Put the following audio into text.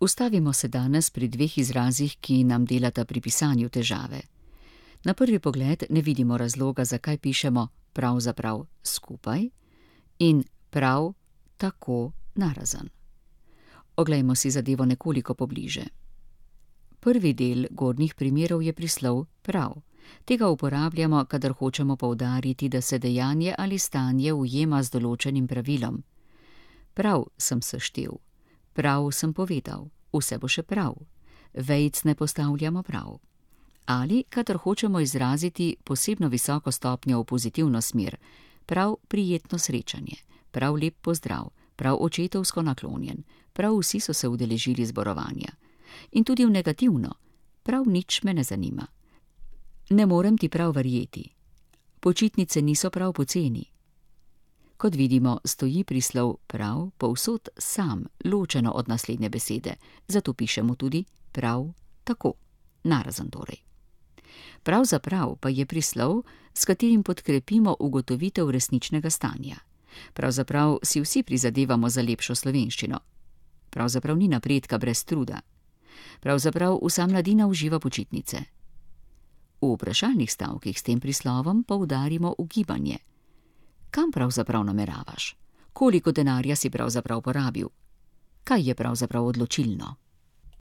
Ustavimo se danes pri dveh izrazih, ki nam delata pri pisanju težave. Na prvi pogled ne vidimo razloga, zakaj pišemo pravzaprav skupaj in prav tako narazen. Oglejmo si zadevo nekoliko pobliže. Prvi del gornjih primerov je prislov prav. Tega uporabljamo, kadar hočemo poudariti, da se dejanje ali stanje ujema z določenim pravilom. Prav sem seštel, prav sem povedal, vse bo še prav. Vejic ne postavljamo prav. Ali, kadar hočemo izraziti posebno visoko stopnjo v pozitivno smer, prav prijetno srečanje, prav lep pozdrav, prav očetovsko naklonjen, prav vsi so se udeležili zborovanja. In tudi v negativno, prav nič me ne zanima. Ne morem ti prav verjeti. Počitnice niso prav poceni. Kot vidimo, stoji prislov prav povsod sam, ločeno od naslednje besede, zato pišemo tudi prav tako, narazen torej. Pravzaprav pa je prislov, s katerim podkrepimo ugotovitev resničnega stanja. Pravzaprav si vsi prizadevamo za lepšo slovenščino. Pravzaprav ni napredka brez truda. Pravzaprav vsa mladina uživa počitnice. V vprašalnih stavkih s tem prislovom poudarimo ugibanje. Kam pravzaprav nameravaš? Koliko denarja si pravzaprav porabil? Kaj je pravzaprav odločilno?